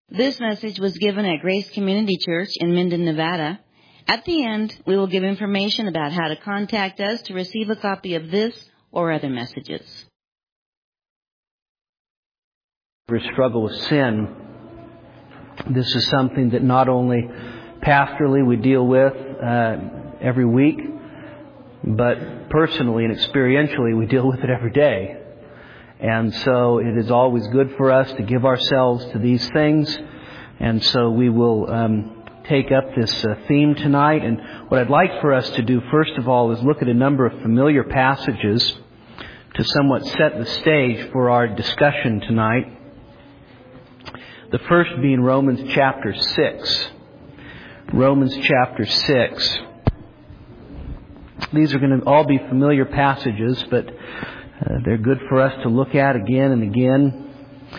This message was given at Grace Community Church in Minden, Nevada. At the end, we will give information about how to contact us to receive a copy of this or other messages. We struggle with sin. This is something that not only pastorally we deal with every week, but personally and experientially we deal with it every day. And so it is always good for us to give ourselves to these things. And so we will take up this theme tonight. And what I'd like for us to do, first of all, is look at a number of familiar passages to somewhat set the stage for our discussion tonight. The first being Romans chapter 6. Romans chapter 6. These are going to all be familiar passages, but they're good for us to look at again and again.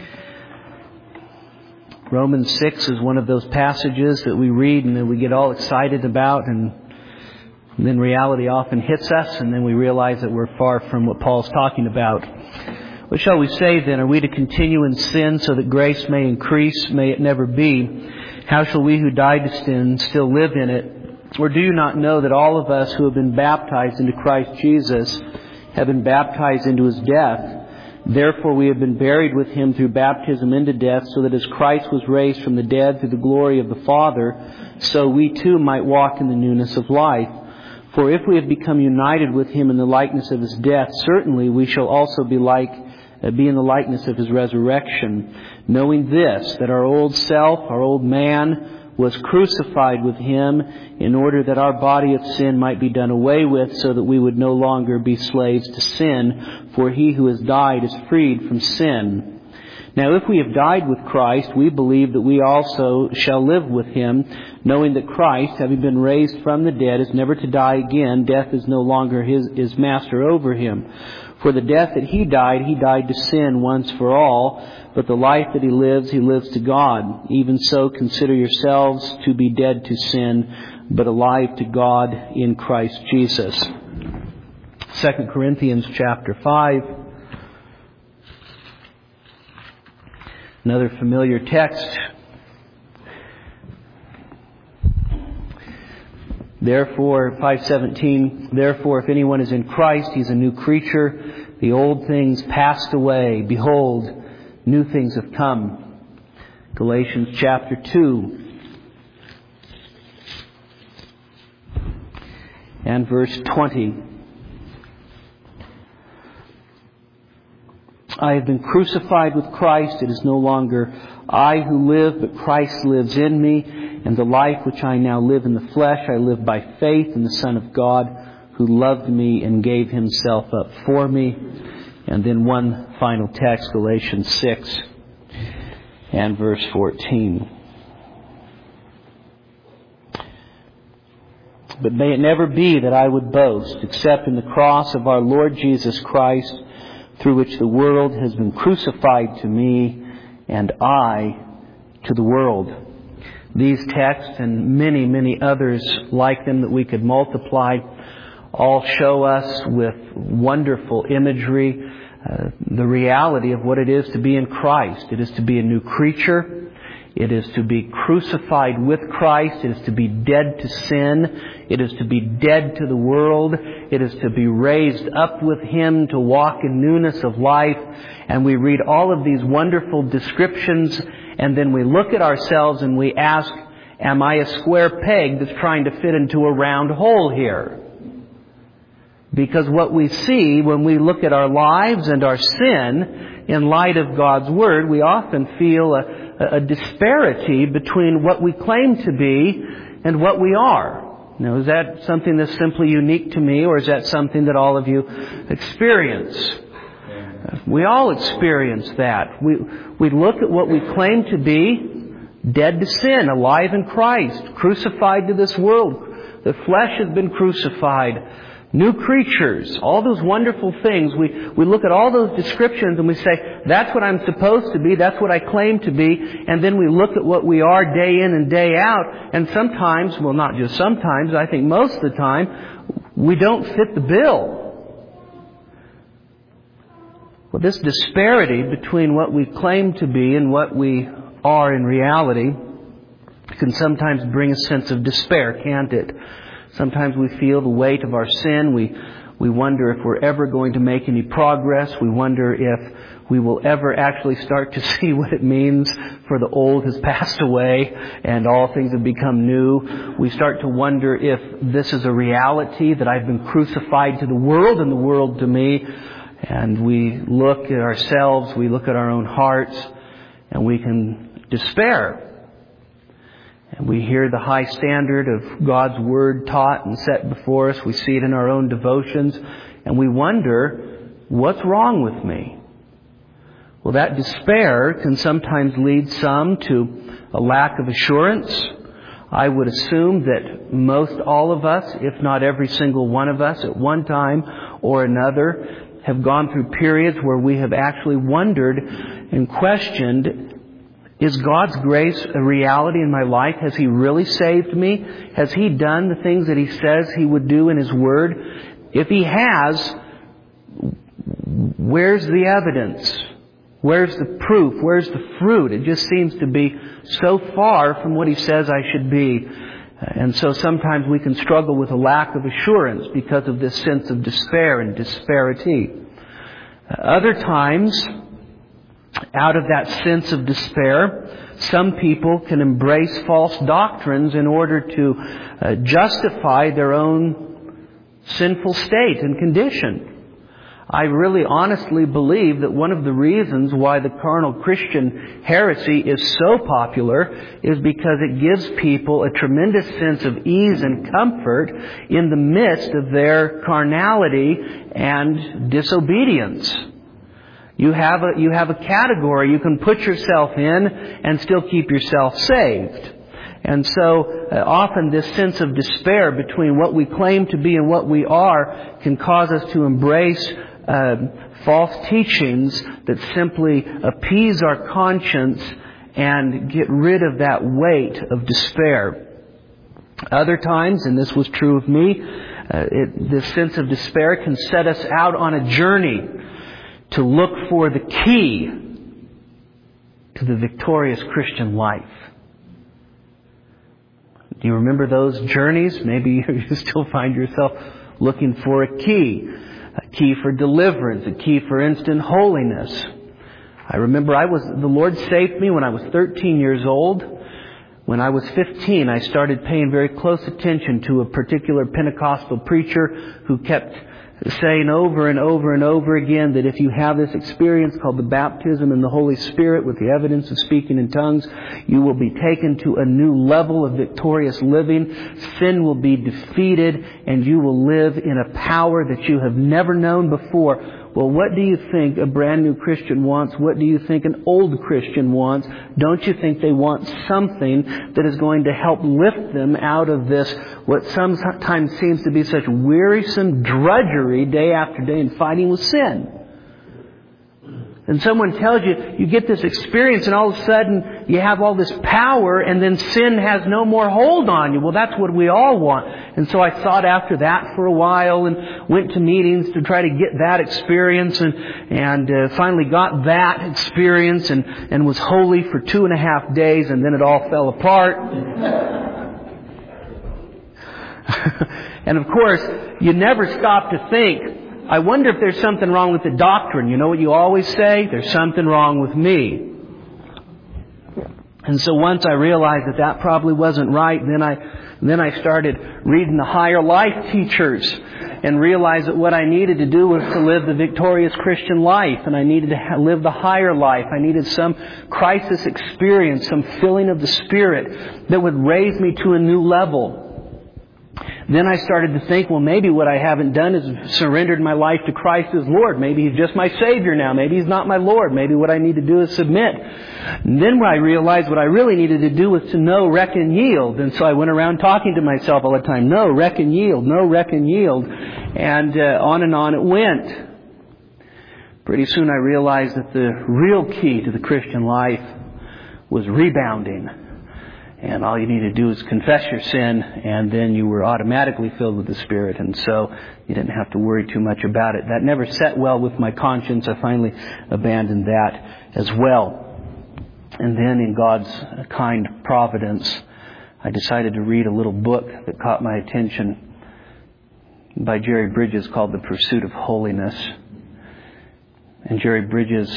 Romans 6 is one of those passages that we read and then we get all excited about, and then reality often hits us, and then we realize that we're far from what Paul's talking about. What shall we say then? Are we to continue in sin so that grace may increase? May it never be. How shall we who died to sin still live in it? Or do you not know that all of us who have been baptized into Christ Jesus have been baptized into His death? Therefore we have been buried with Him through baptism into death, so that as Christ was raised from the dead through the glory of the Father, so we too might walk in the newness of life. For if we have become united with Him in the likeness of His death, certainly we shall also be in the likeness of His resurrection, knowing this, that our old self, our old man, was crucified with Him in order that our body of sin might be done away with, so that we would no longer be slaves to sin, for he who has died is freed from sin. Now if we have died with Christ, we believe that we also shall live with Him, knowing that Christ, having been raised from the dead, is never to die again. Death is no longer his master over him. For the death that He died to sin once for all, but the life that He lives to God. Even so, consider yourselves to be dead to sin, but alive to God in Christ Jesus. 2 Corinthians chapter 5. Another familiar text. Therefore, 5:17, therefore if anyone is in Christ, he's a new creature. The old things passed away. Behold, new things have come. Galatians chapter 2 and verse 20. I have been crucified with Christ. It is no longer I who live, but Christ lives in me. And the life which I now live in the flesh, I live by faith in the Son of God, who loved me and gave Himself up for me. And then one final text, Galatians 6 and verse 14. But may it never be that I would boast, except in the cross of our Lord Jesus Christ, through which the world has been crucified to me, and I to the world. These texts and many, many others like them that we could multiply all show us with wonderful imagery the reality of what it is to be in Christ. It is to be a new creature. It is to be crucified with Christ. It is to be dead to sin. It is to be dead to the world. It is to be raised up with Him to walk in newness of life. And we read all of these wonderful descriptions, and then we look at ourselves and we ask, am I a square peg that's trying to fit into a round hole here? Because what we see when we look at our lives and our sin in light of God's Word, we often feel a disparity between what we claim to be and what we are. Now, is that something that's simply unique to me, or is that something that all of you experience? We all experience that. We look at what we claim to be, dead to sin, alive in Christ, crucified to this world. The flesh has been crucified. New creatures, all those wonderful things. We look at all those descriptions and we say, that's what I'm supposed to be, that's what I claim to be. And then we look at what we are day in and day out. And sometimes, well, not just sometimes, I think most of the time, we don't fit the bill. Well, this disparity between what we claim to be and what we are in reality can sometimes bring a sense of despair, can't it? Sometimes we feel the weight of our sin. We wonder if we're ever going to make any progress. We wonder if we will ever actually start to see what it means for the old has passed away and all things have become new. We start to wonder if this is a reality, that I've been crucified to the world and the world to me. And we look at ourselves, we look at our own hearts, and we can despair. And we hear the high standard of God's Word taught and set before us. We see it in our own devotions. And we wonder, what's wrong with me? Well, that despair can sometimes lead some to a lack of assurance. I would assume that most all of us, if not every single one of us, at one time or another, have gone through periods where we have actually wondered and questioned, is God's grace a reality in my life? Has He really saved me? Has He done the things that He says He would do in His Word? If He has, where's the evidence? Where's the proof? Where's the fruit? It just seems to be so far from what He says I should be. And so sometimes we can struggle with a lack of assurance because of this sense of despair and disparity. Other times, out of that sense of despair, some people can embrace false doctrines in order to justify their own sinful state and condition. I really honestly believe that one of the reasons why the carnal Christian heresy is so popular is because it gives people a tremendous sense of ease and comfort in the midst of their carnality and disobedience. You have a category you can put yourself in and still keep yourself saved. And so often this sense of despair between what we claim to be and what we are can cause us to embrace false teachings that simply appease our conscience and get rid of that weight of despair. Other times, and this was true of me, this sense of despair can set us out on a journey to look for the key to the victorious Christian life. Do you remember those journeys? Maybe you still find yourself looking for a key for deliverance, a key for instant holiness. I remember the Lord saved me when I was 13 years old. When I was 15, I started paying very close attention to a particular Pentecostal preacher who kept saying over and over and over again that if you have this experience called the baptism in the Holy Spirit with the evidence of speaking in tongues, you will be taken to a new level of victorious living. Sin will be defeated and you will live in a power that you have never known before. Well, what do you think a brand new Christian wants? What do you think an old Christian wants? Don't you think they want something that is going to help lift them out of this, what sometimes seems to be such wearisome drudgery day after day in fighting with sin? And someone tells you, you get this experience and all of a sudden you have all this power and then sin has no more hold on you. Well, that's what we all want. And so I sought after that for a while and went to meetings to try to get that experience and finally got that experience and was holy for 2.5 days and then it all fell apart. And of course, you never stop to think, I wonder if there's something wrong with the doctrine. You know what you always say? There's something wrong with me. And so once I realized that probably wasn't right, then I started reading the higher life teachers and realized that what I needed to do was to live the victorious Christian life, and I needed to live the higher life. I needed some crisis experience, some filling of the Spirit that would raise me to a new level. Then I started to think, well, maybe what I haven't done is surrendered my life to Christ as Lord. Maybe He's just my Savior now. Maybe He's not my Lord. Maybe what I need to do is submit. And then I realized what I really needed to do was to know, wreck, and yield. And so I went around talking to myself all the time, no, wreck, and yield, no, wreck, and yield. And on it went. Pretty soon I realized that the real key to the Christian life was rebounding. And all you need to do is confess your sin, and then you were automatically filled with the Spirit. And so you didn't have to worry too much about it. That never set well with my conscience. I finally abandoned that as well. And then in God's kind providence, I decided to read a little book that caught my attention by Jerry Bridges called The Pursuit of Holiness. And Jerry Bridges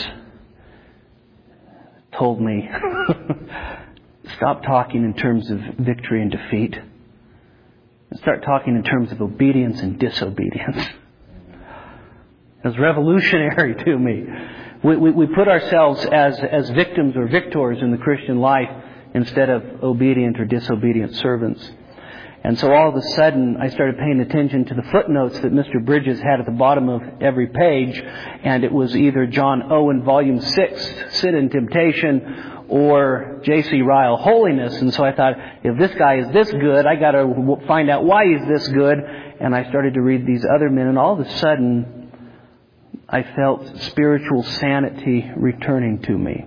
told me, stop talking in terms of victory and defeat. And start talking in terms of obedience and disobedience. It was revolutionary to me. We put ourselves as victims or victors in the Christian life instead of obedient or disobedient servants. And so all of a sudden I started paying attention to the footnotes that Mr. Bridges had at the bottom of every page, and it was either John Owen Volume 6, Sin and Temptation, or J.C. Ryle, Holiness. And so I thought, if this guy is this good, I got to find out why he's this good. And I started to read these other men, and all of a sudden I felt spiritual sanity returning to me.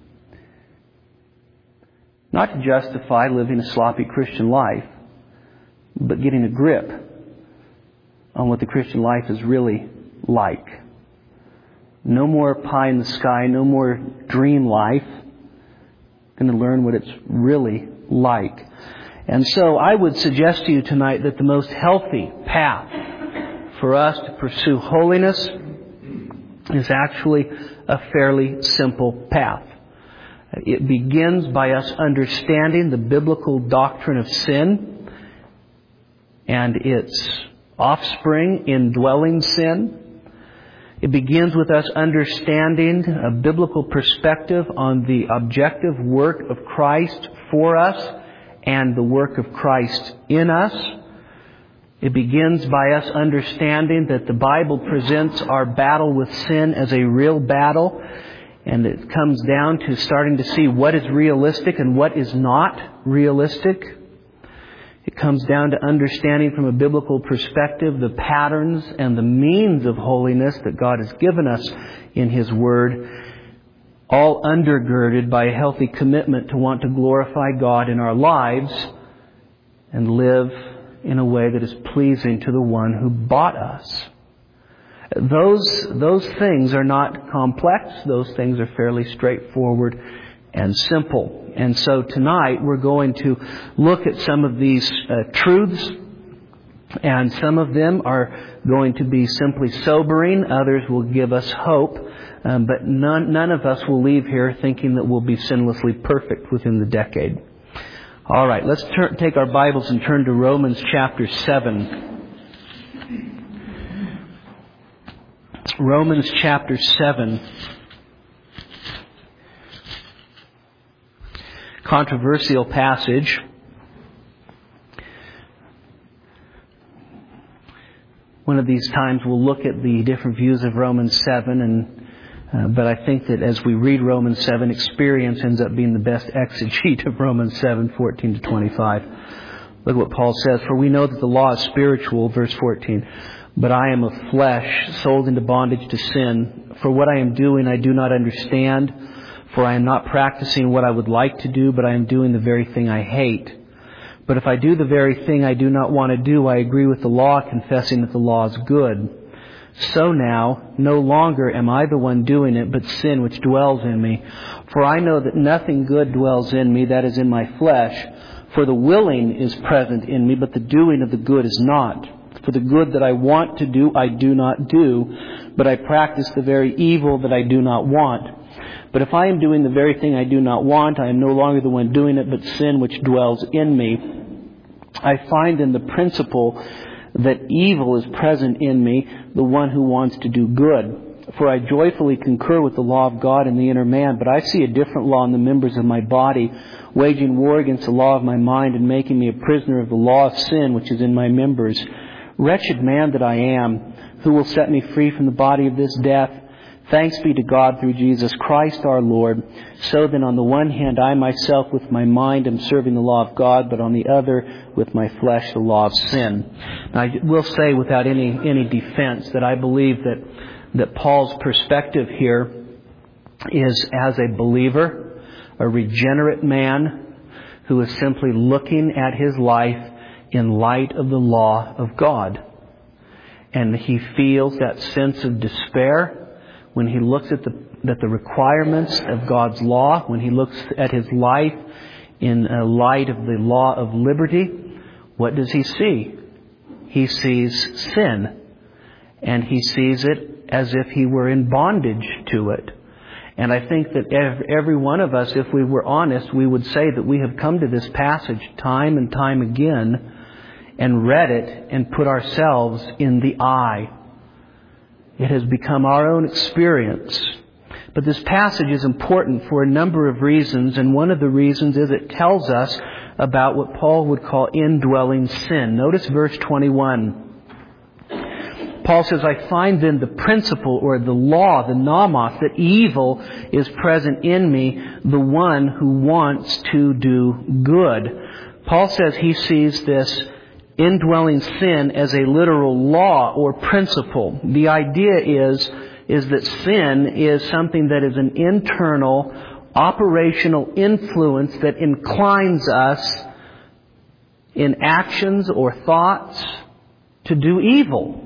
Not to justify living a sloppy Christian life, but getting a grip on what the Christian life is really like. No more pie in the sky, no more dream life. Going to learn what it's really like. And so I would suggest to you tonight that the most healthy path for us to pursue holiness is actually a fairly simple path. It begins by us understanding the biblical doctrine of sin and its offspring, indwelling sin. It begins with us understanding a biblical perspective on the objective work of Christ for us and the work of Christ in us. It begins by us understanding that the Bible presents our battle with sin as a real battle, and it comes down to starting to see what is realistic and what is not realistic. It comes down to understanding from a biblical perspective the patterns and the means of holiness that God has given us in His Word, all undergirded by a healthy commitment to want to glorify God in our lives and live in a way that is pleasing to the one who bought us. Those things are not complex. Those things are fairly straightforward and simple. And so tonight we're going to look at some of these truths, and some of them are going to be simply sobering. Others will give us hope, but none of us will leave here thinking that we'll be sinlessly perfect within the decade. All right, let's take our Bibles and turn to Romans chapter 7. Romans chapter 7. Controversial passage. One of these times we'll look at the different views of Romans 7, but I think that as we read Romans 7, experience ends up being the best exegete of Romans 7, 14 to 25. Look what Paul says. For we know that the law is spiritual, verse 14. But I am of flesh, sold into bondage to sin. For what I am doing I do not understand. For I am not practicing what I would like to do, but I am doing the very thing I hate. But if I do the very thing I do not want to do, I agree with the law, confessing that the law is good. So now, no longer am I the one doing it, but sin which dwells in me. For I know that nothing good dwells in me, that is in my flesh. For the willing is present in me, but the doing of the good is not. For the good that I want to do, I do not do, but I practice the very evil that I do not want. But if I am doing the very thing I do not want, I am no longer the one doing it, but sin which dwells in me. I find in the principle that evil is present in me, the one who wants to do good. For I joyfully concur with the law of God in the inner man, but I see a different law in the members of my body, waging war against the law of my mind and making me a prisoner of the law of sin which is in my members. Wretched man that I am, who will set me free from the body of this death? Thanks be to God through Jesus Christ our Lord. So then on the one hand, I myself with my mind am serving the law of God, but on the other, with my flesh, the law of sin. Now, I will say without any defense that I believe that Paul's perspective here is as a believer, a regenerate man who is simply looking at his life in light of the law of God. And he feels that sense of despair when he looks at that the requirements of God's law, when he looks at his life in light of the law of liberty, what does he see? He sees sin. And he sees it as if he were in bondage to it. And I think that every one of us, if we were honest, we would say that we have come to this passage time and time again and read it and put ourselves in the eye. It has become our own experience. But this passage is important for a number of reasons, and one of the reasons is it tells us about what Paul would call indwelling sin. Notice verse 21. Paul says, I find then the principle or the law, the nomos, that evil is present in me, the one who wants to do good. Paul says he sees this indwelling sin as a literal law or principle. The idea is that sin is something that is an internal, operational influence that inclines us in actions or thoughts to do evil.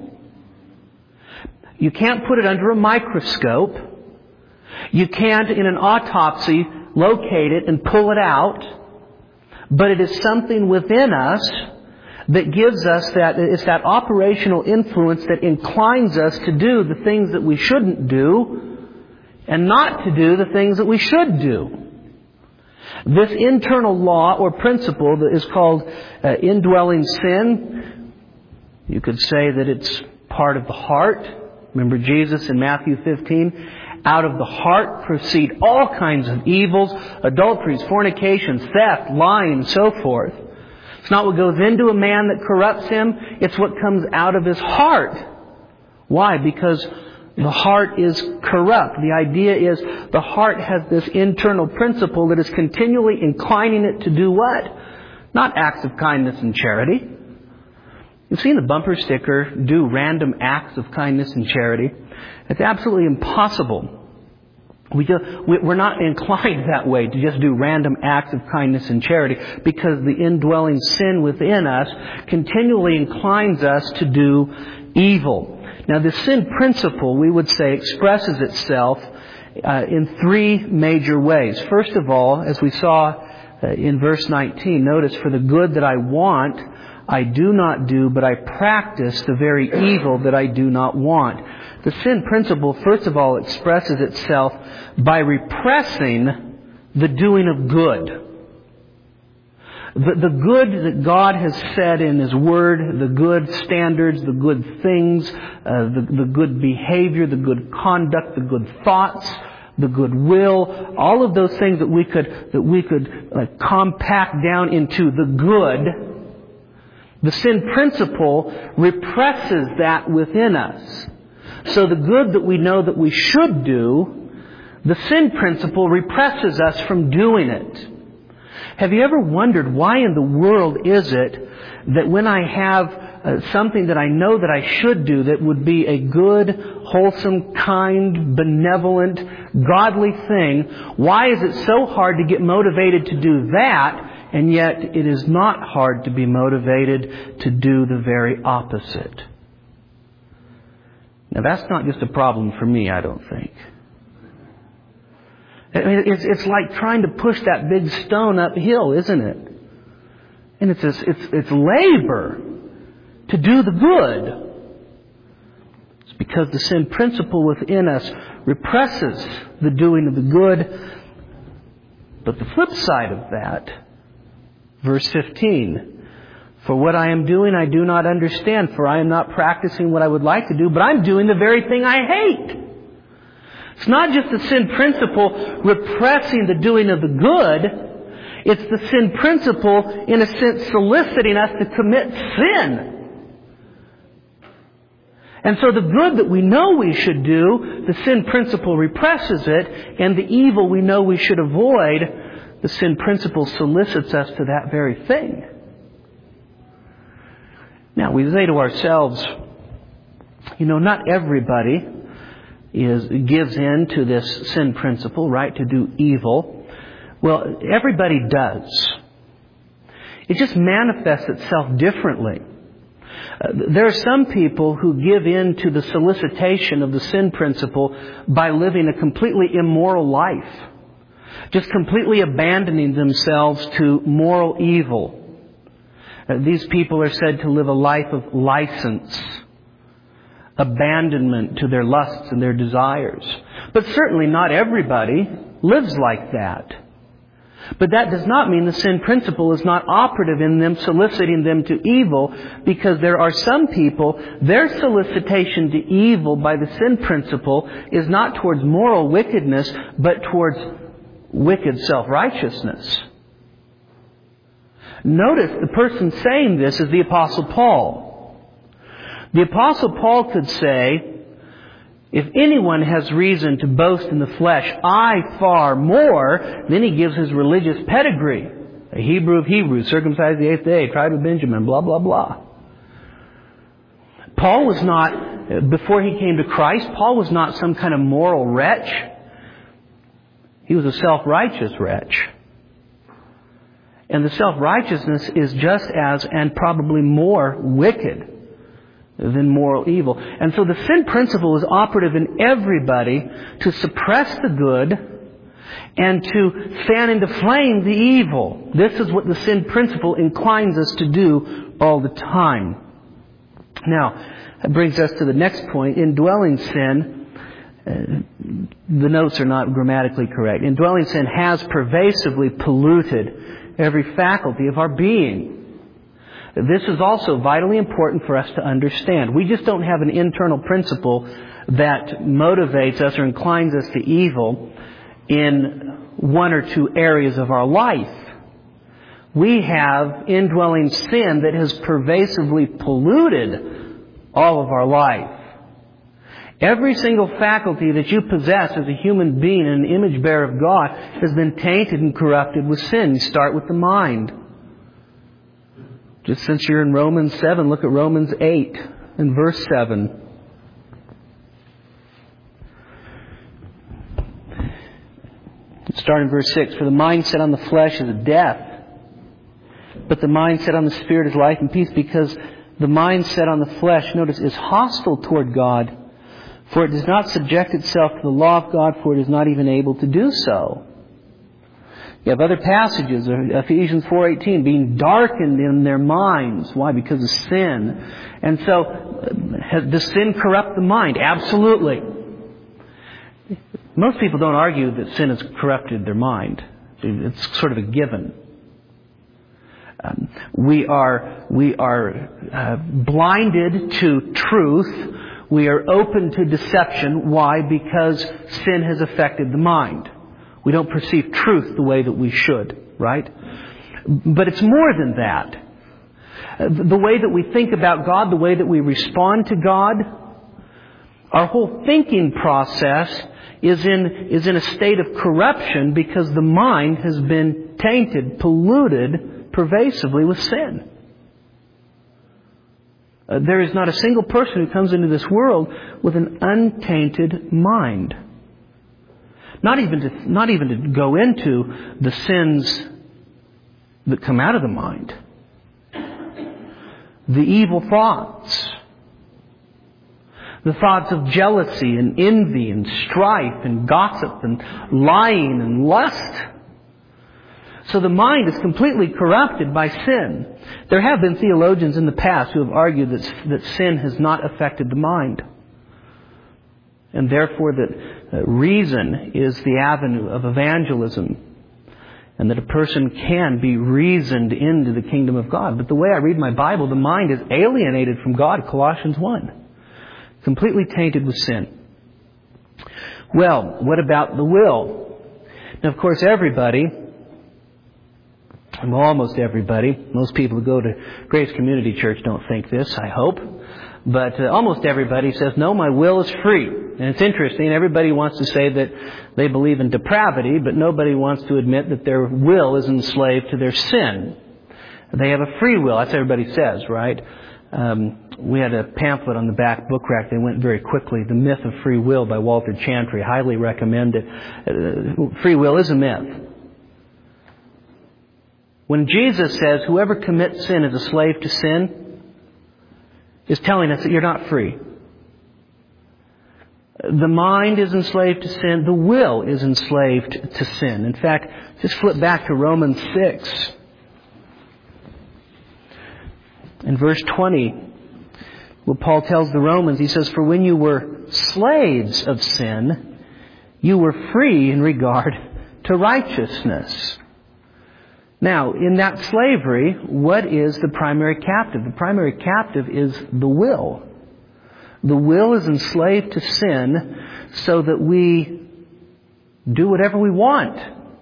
You can't put it under a microscope. You can't, in an autopsy, locate it and pull it out. But it is something within us that gives us it's that operational influence that inclines us to do the things that we shouldn't do and not to do the things that we should do. This internal law or principle that is called indwelling sin, you could say that it's part of the heart. Remember Jesus in Matthew 15? Out of the heart proceed all kinds of evils, adulteries, fornications, theft, lying, and so forth. It's not what goes into a man that corrupts him. It's what comes out of his heart. Why? Because the heart is corrupt. The idea is the heart has this internal principle that is continually inclining it to do what? Not acts of kindness and charity. You've seen the bumper sticker, do random acts of kindness and charity. It's absolutely impossible. We're not inclined that way to just do random acts of kindness and charity, because the indwelling sin within us continually inclines us to do evil. Now, the sin principle, we would say, expresses itself in three major ways. First of all, as we saw in verse 19, notice, for the good that I want, I do not do, but I practice the very evil that I do not want. The sin principle, first of all, expresses itself by repressing the doing of good. The good that God has said in His Word, the good standards, the good things, the good behavior, the good conduct, the good thoughts, the goodwill, all of those things that we could compact down into the good. The sin principle represses that within us. So the good that we know that we should do, the sin principle represses us from doing it. Have you ever wondered why in the world is it that when I have something that I know that I should do that would be a good, wholesome, kind, benevolent, godly thing, why is it so hard to get motivated to do that? And yet it is not hard to be motivated to do the very opposite. Now that's not just a problem for me, I don't think. It's like trying to push that big stone uphill, isn't it? And it's labor to do the good. It's because the sin principle within us represses the doing of the good. But the flip side of that, verse 15, for what I am doing I do not understand, for I am not practicing what I would like to do, but I'm doing the very thing I hate. It's not just the sin principle repressing the doing of the good. It's the sin principle, in a sense, soliciting us to commit sin. And so the good that we know we should do, the sin principle represses it, and the evil we know we should avoid, the sin principle solicits us to that very thing. Now, we say to ourselves, not everybody gives in to this sin principle, right, to do evil. Well, everybody does. It just manifests itself differently. There are some people who give in to the solicitation of the sin principle by living a completely immoral life, just completely abandoning themselves to moral evil. These people are said to live a life of license, abandonment to their lusts and their desires. But certainly not everybody lives like that. But that does not mean the sin principle is not operative in them, soliciting them to evil, because there are some people, their solicitation to evil by the sin principle is not towards moral wickedness, but towards wicked self-righteousness. Notice the person saying this is the Apostle Paul. The Apostle Paul could say, if anyone has reason to boast in the flesh, I far more. Then he gives his religious pedigree. A Hebrew of Hebrews, circumcised the 8th day, tribe of Benjamin, blah, blah, blah. Paul was not, before he came to Christ, Paul was not some kind of moral wretch. He was a self-righteous wretch. And the self-righteousness is just as, and probably more, wicked than moral evil. And so the sin principle is operative in everybody to suppress the good and to fan into flame the evil. This is what the sin principle inclines us to do all the time. Now, that brings us to the next point. Indwelling sin, the notes are not grammatically correct. Indwelling sin has pervasively polluted every faculty of our being. This is also vitally important for us to understand. We just don't have an internal principle that motivates us or inclines us to evil in one or two areas of our life. We have indwelling sin that has pervasively polluted all of our life. Every single faculty that you possess as a human being and an image bearer of God has been tainted and corrupted with sin. You start with the mind. Just since you're in Romans 7, look at Romans 8 and verse 7. Start in verse 6. For the mind set on the flesh is death, but the mind set on the Spirit is life and peace, because the mind set on the flesh, notice, is hostile toward God, for it does not subject itself to the law of God, for it is not even able to do so. You have other passages, Ephesians 4:18, being darkened in their minds. Why? Because of sin. And so, does sin corrupt the mind? Absolutely. Most people don't argue that sin has corrupted their mind. It's sort of a given. We are blinded to truth. We are open to deception. Why? Because sin has affected the mind. We don't perceive truth the way that we should, right? But it's more than that. The way that we think about God, the way that we respond to God, our whole thinking process is in a state of corruption because the mind has been tainted, polluted pervasively with sin. There is not a single person who comes into this world with an untainted mind. Not even to go into the sins that come out of the mind. The evil thoughts. The thoughts of jealousy and envy and strife and gossip and lying and lust. So the mind is completely corrupted by sin. There have been theologians in the past who have argued that sin has not affected the mind. And therefore that reason is the avenue of evangelism. And that a person can be reasoned into the kingdom of God. But the way I read my Bible, the mind is alienated from God, Colossians 1. Completely tainted with sin. Well, what about the will? Now, of course, everybody, almost everybody, most people who go to Grace Community Church don't think this, I hope. But almost everybody says, no, my will is free. And it's interesting, everybody wants to say that they believe in depravity, but nobody wants to admit that their will is enslaved to their sin. They have a free will, that's what everybody says, right? We had a pamphlet on the back book rack. They went very quickly. The Myth of Free Will by Walter Chantry. Highly recommend it. Free will is a myth. When Jesus says, whoever commits sin is a slave to sin, is telling us that you're not free. The mind is enslaved to sin. The will is enslaved to sin. In fact, just flip back to Romans 6. In verse 20, well, Paul tells the Romans, he says, "For when you were slaves of sin, you were free in regard to righteousness." Now, in that slavery, what is the primary captive? The primary captive is the will. The will is enslaved to sin so that we do whatever we want.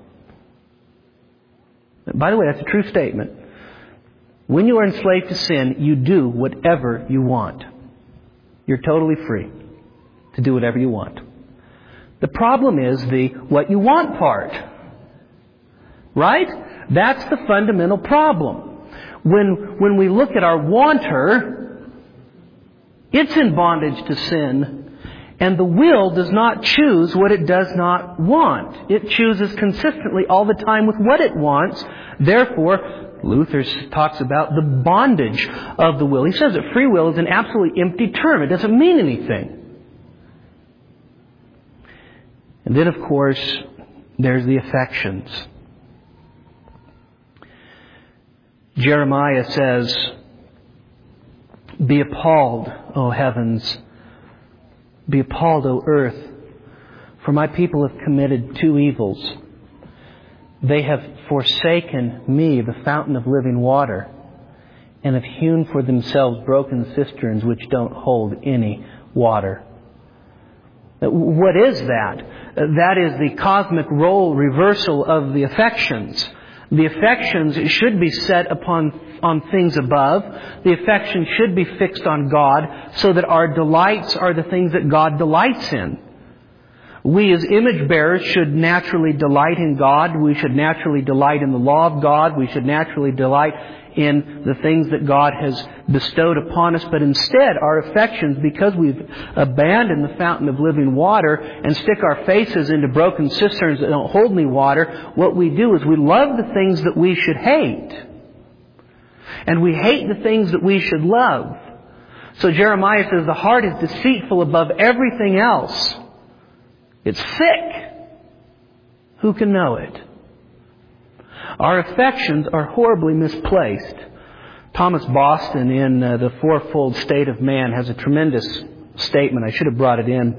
By the way, that's a true statement. When you are enslaved to sin, you do whatever you want. You're totally free to do whatever you want. The problem is the what you want part. Right? That's the fundamental problem. When we look at our wanter, it's in bondage to sin, and the will does not choose what it does not want. It chooses consistently all the time with what it wants. Therefore, Luther talks about the bondage of the will. He says that free will is an absolutely empty term. It doesn't mean anything. And then, of course, there's the affections. Jeremiah says, "Be appalled, O heavens. Be appalled, O earth. For my people have committed two evils. They have forsaken me, the fountain of living water, and have hewn for themselves broken cisterns which don't hold any water." What is that? That is the cosmic role reversal of the affections. The affections should be set on things above. The affections should be fixed on God so that our delights are the things that God delights in. We as image bearers should naturally delight in God. We should naturally delight in the law of God. We should naturally delight in the things that God has bestowed upon us. But instead, our affections, because we've abandoned the fountain of living water and stick our faces into broken cisterns that don't hold any water, what we do is we love the things that we should hate. And we hate the things that we should love. So Jeremiah says the heart is deceitful above everything else. It's sick. Who can know it? Our affections are horribly misplaced. Thomas Boston in The Fourfold State of Man has a tremendous statement. I should have brought it in.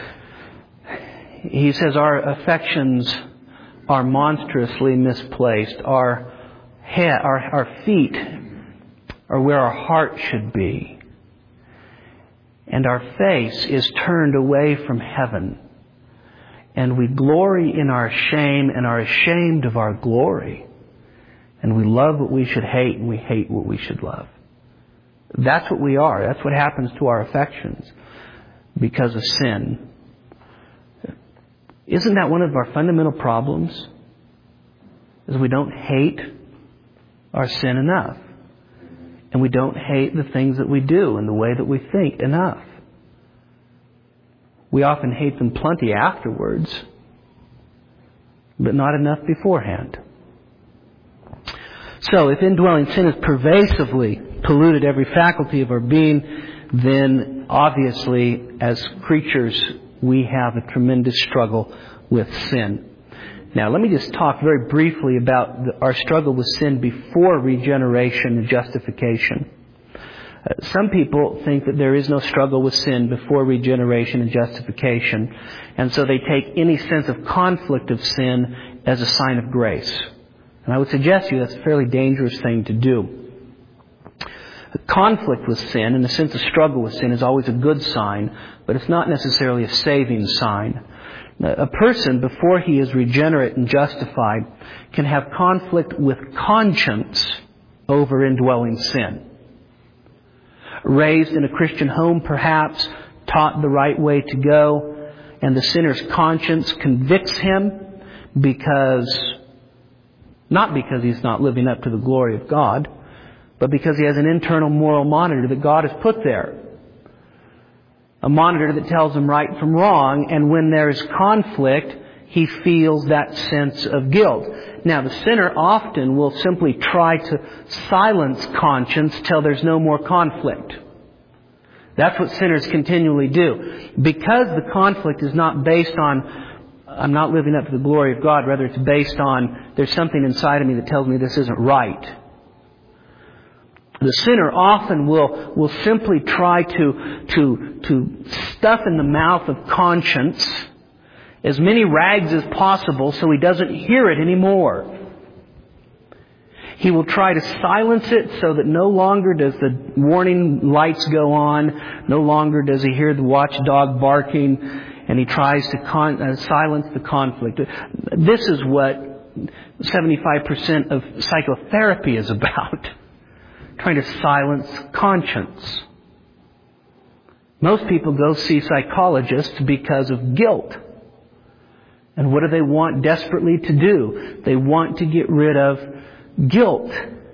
He says our affections are monstrously misplaced. Our feet are where our heart should be. And our face is turned away from heaven. And we glory in our shame and are ashamed of our glory. And we love what we should hate and we hate what we should love. That's what we are. That's what happens to our affections because of sin. Isn't that one of our fundamental problems? Is we don't hate our sin enough. And we don't hate the things that we do and the way that we think enough. We often hate them plenty afterwards, but not enough beforehand. So, if indwelling sin has pervasively polluted every faculty of our being, then obviously, as creatures, we have a tremendous struggle with sin. Now, let me just talk very briefly about our struggle with sin before regeneration and justification. Some people think that there is no struggle with sin before regeneration and justification, and so they take any sense of conflict of sin as a sign of grace. And I would suggest to you that's a fairly dangerous thing to do. Conflict with sin and the sense of struggle with sin is always a good sign, but it's not necessarily a saving sign. A person, before he is regenerate and justified, can have conflict with conscience over indwelling sin. Raised in a Christian home, perhaps, taught the right way to go, and the sinner's conscience convicts him not because he's not living up to the glory of God, but because he has an internal moral monitor that God has put there. A monitor that tells him right from wrong, and when there's conflict, he feels that sense of guilt. Now, the sinner often will simply try to silence conscience till there's no more conflict. That's what sinners continually do. Because the conflict is not based on, I'm not living up to the glory of God, rather it's based on, there's something inside of me that tells me this isn't right. The sinner often will simply try to stuff in the mouth of conscience as many rags as possible so he doesn't hear it anymore. He will try to silence it so that no longer does the warning lights go on, no longer does he hear the watchdog barking, and he tries to silence the conflict. This is what 75% of psychotherapy is about. Trying to silence conscience. Most people go see psychologists because of guilt. And what do they want desperately to do? They want to get rid of guilt.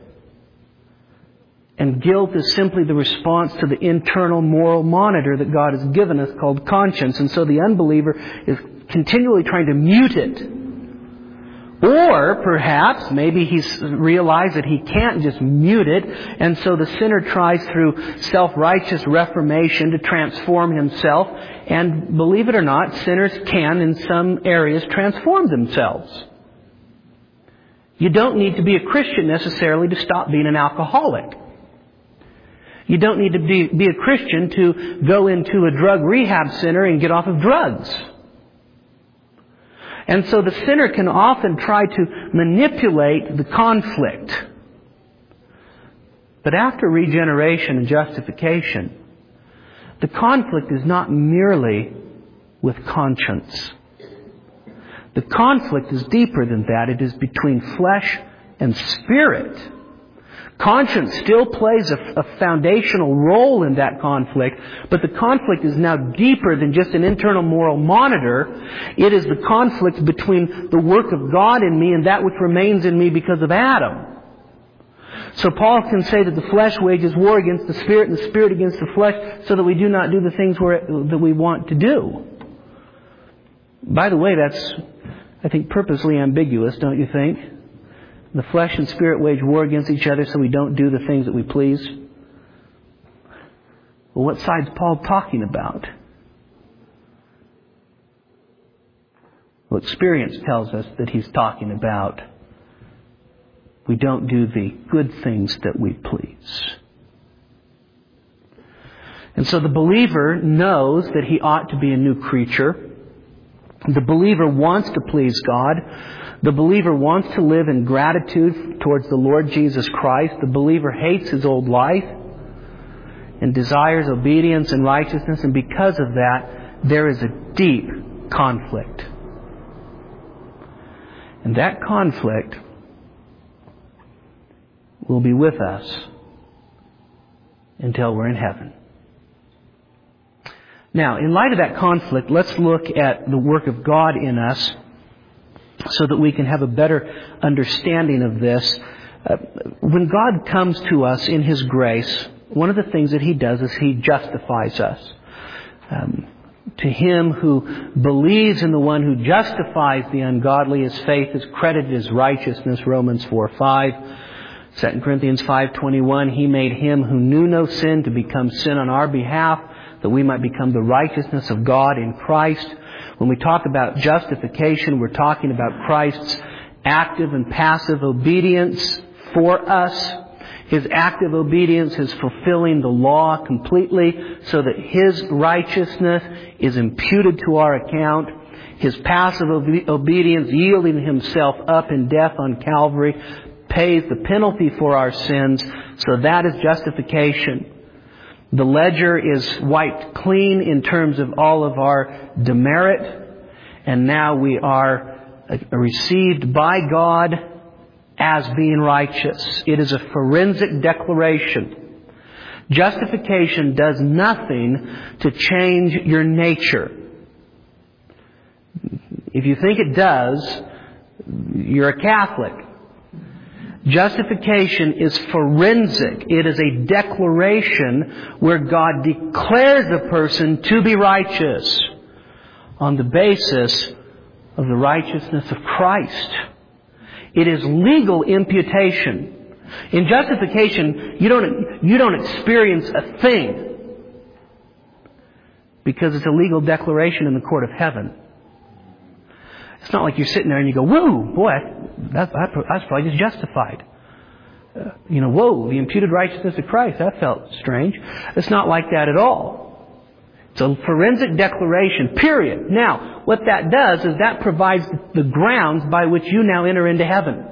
And guilt is simply the response to the internal moral monitor that God has given us called conscience. And so the unbeliever is continually trying to mute it. Or perhaps maybe he's realized that he can't just mute it, and so the sinner tries through self-righteous reformation to transform himself. And believe it or not, sinners can in some areas transform themselves. You don't need to be a Christian necessarily to stop being an alcoholic. You don't need to be a Christian to go into a drug rehab center and get off of drugs. And so the sinner can often try to manipulate the conflict. But after regeneration and justification, the conflict is not merely with conscience. The conflict is deeper than that. It is between flesh and spirit. Conscience still plays a foundational role in that conflict, but the conflict is now deeper than just an internal moral monitor. It is the conflict between the work of God in me and that which remains in me because of Adam. So Paul can say that the flesh wages war against the spirit and the spirit against the flesh so that we do not do the things that we want to do. By the way, that's, I think, purposely ambiguous, don't you think? The flesh and spirit wage war against each other so we don't do the things that we please. Well, what side's Paul talking about? Well, experience tells us that he's talking about we don't do the good things that we please. And so the believer knows that he ought to be a new creature. The believer wants to please God. The believer wants to live in gratitude towards the Lord Jesus Christ. The believer hates his old life and desires obedience and righteousness. And because of that, there is a deep conflict. And that conflict will be with us until we're in heaven. Now, in light of that conflict, let's look at the work of God in us so that we can have a better understanding of this. When God comes to us in His grace, one of the things that He does is He justifies us. To him who believes in the one who justifies the ungodly, his faith is credited as righteousness, Romans 4:5. 2 Corinthians 5:21, He made Him who knew no sin to become sin on our behalf, that we might become the righteousness of God in Christ. When we talk about justification, we're talking about Christ's active and passive obedience for us. His active obedience is fulfilling the law completely so that His righteousness is imputed to our account. His passive obedience, yielding Himself up in death on Calvary, pays the penalty for our sins. So that is justification. The ledger is wiped clean in terms of all of our demerit. And now we are received by God as being righteous. It is a forensic declaration. Justification does nothing to change your nature. If you think it does, you're a Catholic. Justification is forensic. It is a declaration where God declares a person to be righteous on the basis of the righteousness of Christ. It is legal imputation. In justification, you don't experience a thing. because it's a legal declaration in the court of heaven. It's not like you're sitting there and you go, whoa, boy, that's probably just justified. Whoa, the imputed righteousness of Christ, that felt strange. It's not like that at all. It's a forensic declaration, period. Now, what that does is that provides the grounds by which you now enter into heaven.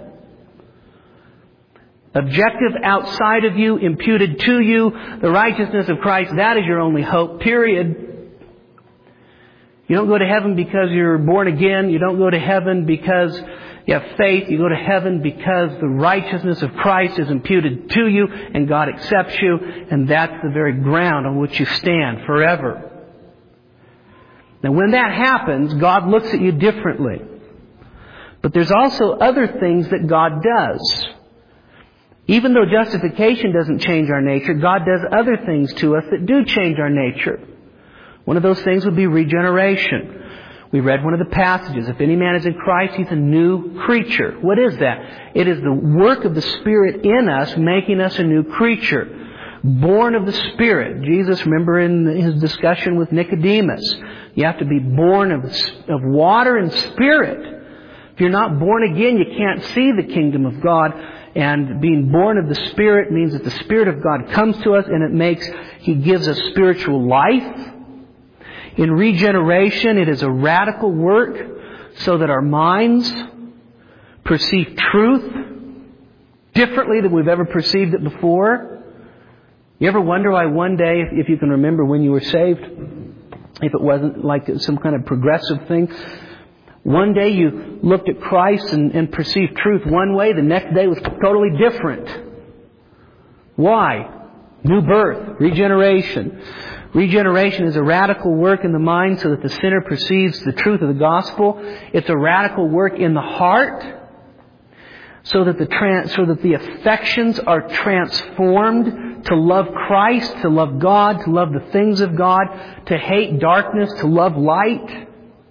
Objective outside of you, imputed to you, the righteousness of Christ, that is your only hope, period. You don't go to heaven because you're born again. You don't go to heaven because you have faith. You go to heaven because the righteousness of Christ is imputed to you and God accepts you, and that's the very ground on which you stand forever. Now when that happens, God looks at you differently. But there's also other things that God does. Even though justification doesn't change our nature, God does other things to us that do change our nature. One of those things would be regeneration. We read one of the passages. If any man is in Christ, he's a new creature. What is that? It is the work of the Spirit in us, making us a new creature. Born of the Spirit. Jesus, remember in his discussion with Nicodemus, you have to be born of water and Spirit. If you're not born again, you can't see the kingdom of God. And being born of the Spirit means that the Spirit of God comes to us and He gives us spiritual life. In regeneration, it is a radical work so that our minds perceive truth differently than we've ever perceived it before. You ever wonder why one day, if you can remember when you were saved, if it wasn't like some kind of progressive thing, one day you looked at Christ and perceived truth one way, the next day was totally different. Why? New birth, regeneration. Regeneration is a radical work in the mind so that the sinner perceives the truth of the gospel. It's a radical work in the heart so that the affections are transformed to love Christ, to love God, to love the things of God, to hate darkness, to love light.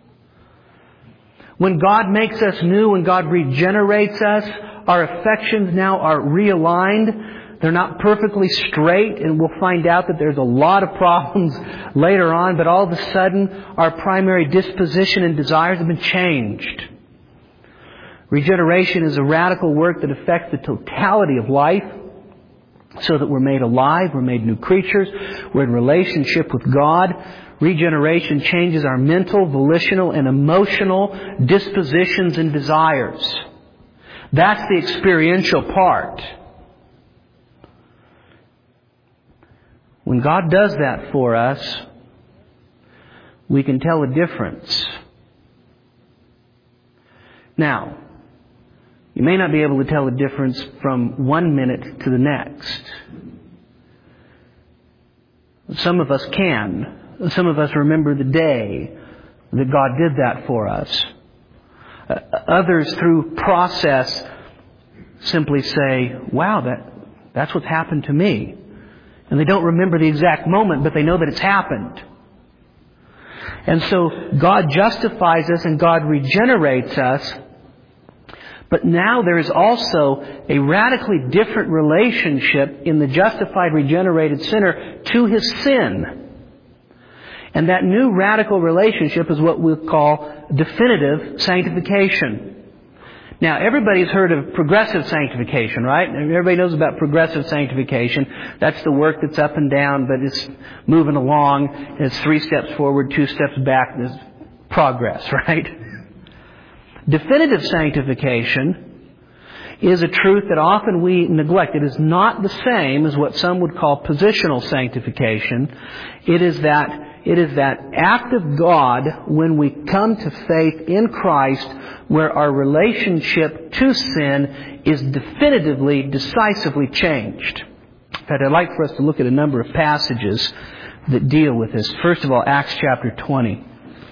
When God makes us new, when God regenerates us, our affections now are realigned. They're not perfectly straight, and we'll find out that there's a lot of problems later on, but all of a sudden our primary disposition and desires have been changed. Regeneration is a radical work that affects the totality of life so that we're made alive, we're made new creatures, we're in relationship with God. Regeneration changes our mental, volitional, and emotional dispositions and desires. That's the experiential part. When God does that for us, we can tell a difference. Now, you may not be able to tell a difference from one minute to the next. Some of us can. Some of us remember the day that God did that for us. Others, through process, simply say, wow, that's what's happened to me. And they don't remember the exact moment, but they know that it's happened. And so God justifies us and God regenerates us. But now there is also a radically different relationship in the justified, regenerated sinner to his sin. And that new radical relationship is what we'll call definitive sanctification. Now, everybody's heard of progressive sanctification, right? Everybody knows about progressive sanctification. That's the work that's up and down, but it's moving along. It's 3 steps forward, 2 steps back. There's progress, right? Definitive sanctification is a truth that often we neglect. It is not the same as what some would call positional sanctification. It is that act of God when we come to faith in Christ where our relationship to sin is definitively, decisively changed. In fact, I'd like for us to look at a number of passages that deal with this. First of all, Acts chapter 20.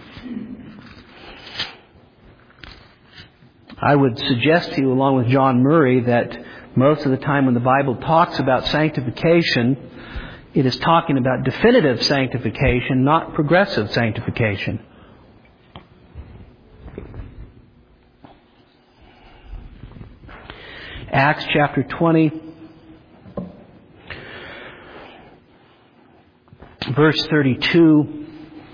I would suggest to you, along with John Murray, that most of the time when the Bible talks about sanctification, it is talking about definitive sanctification, not progressive sanctification. Acts chapter 20, verse 32.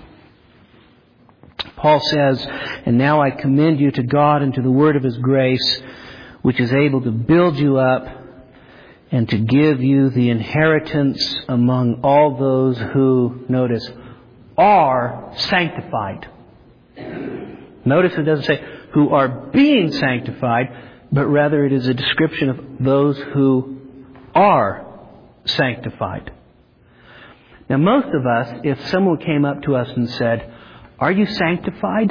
Paul says, "And now I commend you to God and to the word of His grace, which is able to build you up and to give you the inheritance among all those who," notice, "are sanctified." Notice it doesn't say who are being sanctified, but rather it is a description of those who are sanctified. Now most of us, if someone came up to us and said, "Are you sanctified?"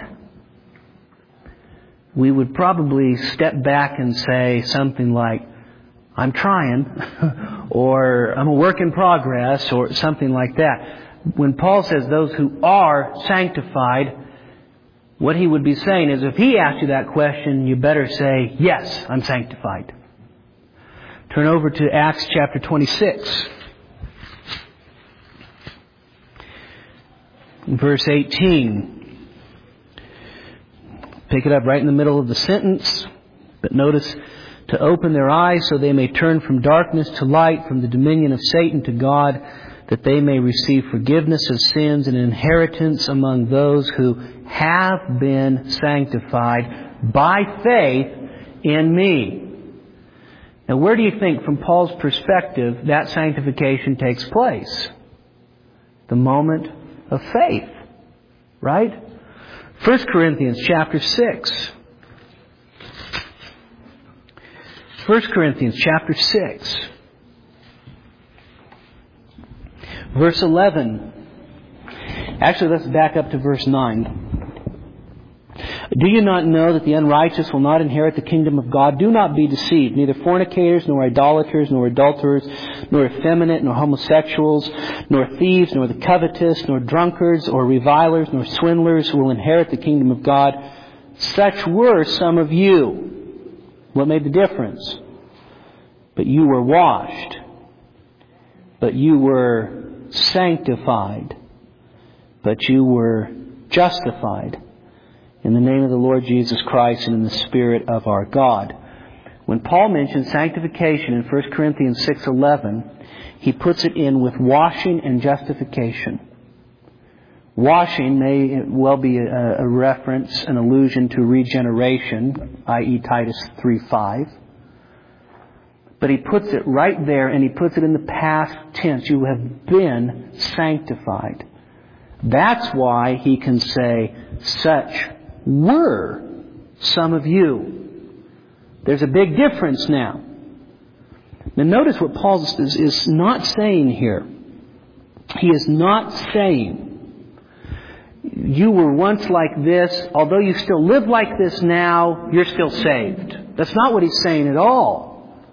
we would probably step back and say something like, "I'm trying," or "I'm a work in progress," or something like that. When Paul says those who are sanctified, what he would be saying is, if he asked you that question, you better say, "Yes, I'm sanctified." Turn over to Acts chapter 26. Verse 18. Pick it up right in the middle of the sentence. But notice, "To open their eyes so they may turn from darkness to light, from the dominion of Satan to God, that they may receive forgiveness of sins and inheritance among those who have been sanctified by faith in me." Now where do you think, from Paul's perspective, that sanctification takes place? The moment of faith, right? 1 Corinthians chapter 6. 1 Corinthians chapter 6. Verse 11. Actually, let's back up to verse 9. "Do you not know that the unrighteous will not inherit the kingdom of God? Do not be deceived. Neither fornicators, nor idolaters, nor adulterers, nor effeminate, nor homosexuals, nor thieves, nor the covetous, nor drunkards, or revilers, nor swindlers will inherit the kingdom of God. Such were some of you." What made the difference? "But you were washed. But you were sanctified. But you were justified in the name of the Lord Jesus Christ and in the Spirit of our God." When Paul mentions sanctification in 1 Corinthians 6:11, he puts it in with washing and justification. Washing may well be a reference, an allusion to regeneration, i.e. Titus 3:5. But he puts it right there, and he puts it in the past tense. You have been sanctified. That's why he can say, "Such were some of you." There's a big difference now. Now notice what Paul is not saying here. He is not saying, "You were once like this, although you still live like this now, you're still saved." That's not what he's saying at all.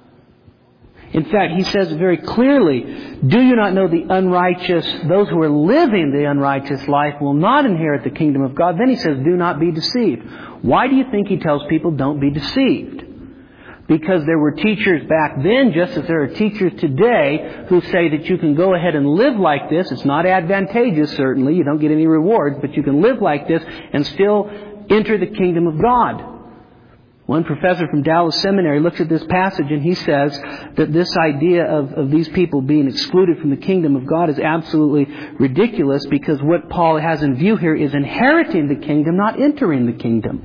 In fact, he says very clearly, "Do you not know the unrighteous, those who are living the unrighteous life will not inherit the kingdom of God?" Then he says, "Do not be deceived." Why do you think he tells people don't be deceived? Because there were teachers back then, just as there are teachers today, who say that you can go ahead and live like this. It's not advantageous, certainly. You don't get any rewards, but you can live like this and still enter the kingdom of God. One professor from Dallas Seminary looks at this passage and he says that this idea of these people being excluded from the kingdom of God is absolutely ridiculous, because what Paul has in view here is inheriting the kingdom, not entering the kingdom.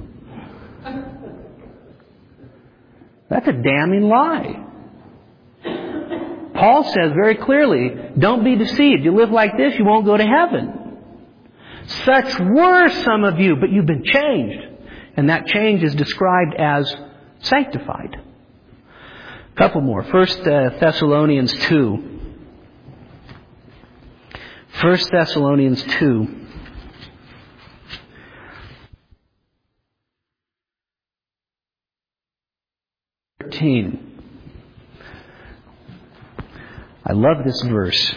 That's a damning lie. Paul says very clearly, don't be deceived. You live like this, you won't go to heaven. Such were some of you, but you've been changed. And that change is described as sanctified. A couple more. 1 Thessalonians 2. 1 Thessalonians 2. I love this verse.